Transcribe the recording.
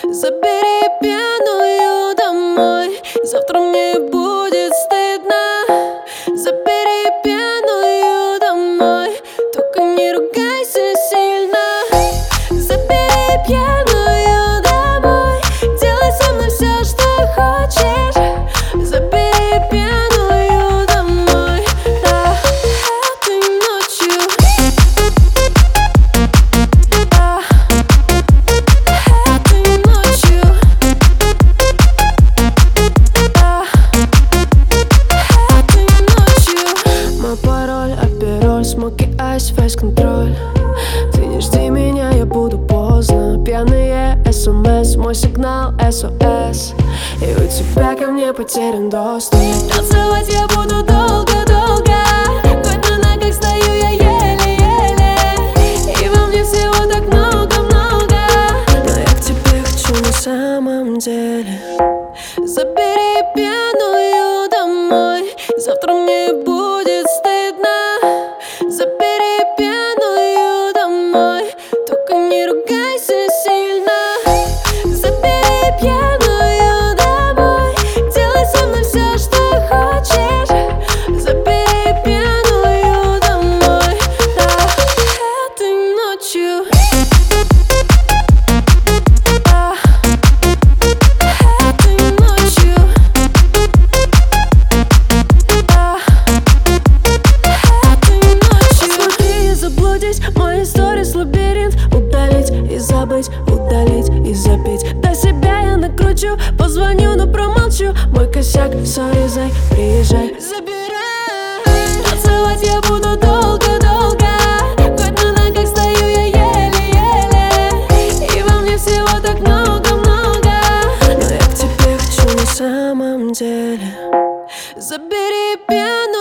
Забери пьяную домой, завтра мне будет стыдно. Забери пьяную домой, только не ругайся сильно. Забери пьяную домой, делай со мной все, что хочешь. Забери пьяную домой, да, этой ночью. Да, этой ночью. Да, этой ночью. Мой пароль, апероль, смоки, айс, фейс-контроль. Ты не жди меня, я буду поздно. Пьяные СМС, мой сигнал СОС. И у тебя ко мне потерян доступ. Танцевать я буду долго-долго. Хоть на ногах стою я еле-еле. И во мне всего так много-много. Но я к тебе хочу на самом деле. Забери пьяную домой, завтра мне будет стыдно. Забери пьяную домой, только не ругайся сильно. Забери пьяную домой, делай со мной все, что хочешь. Забери пьяную домой, да, этой ночью. Да, этой ночью. Да, этой ночью. Посмотри и заблудись, мои сторис лабиринт. Удалить и забыть, удалить и забить. До себя я накручу, позвоню, но промолчу. Мой косяк, сори, зай, приезжай, забирай. Танцевать я буду долго-долго. Хоть на ногах стою я еле-еле. И во мне всего так много-много. Но я к тебе хочу на самом деле. Забери пьяную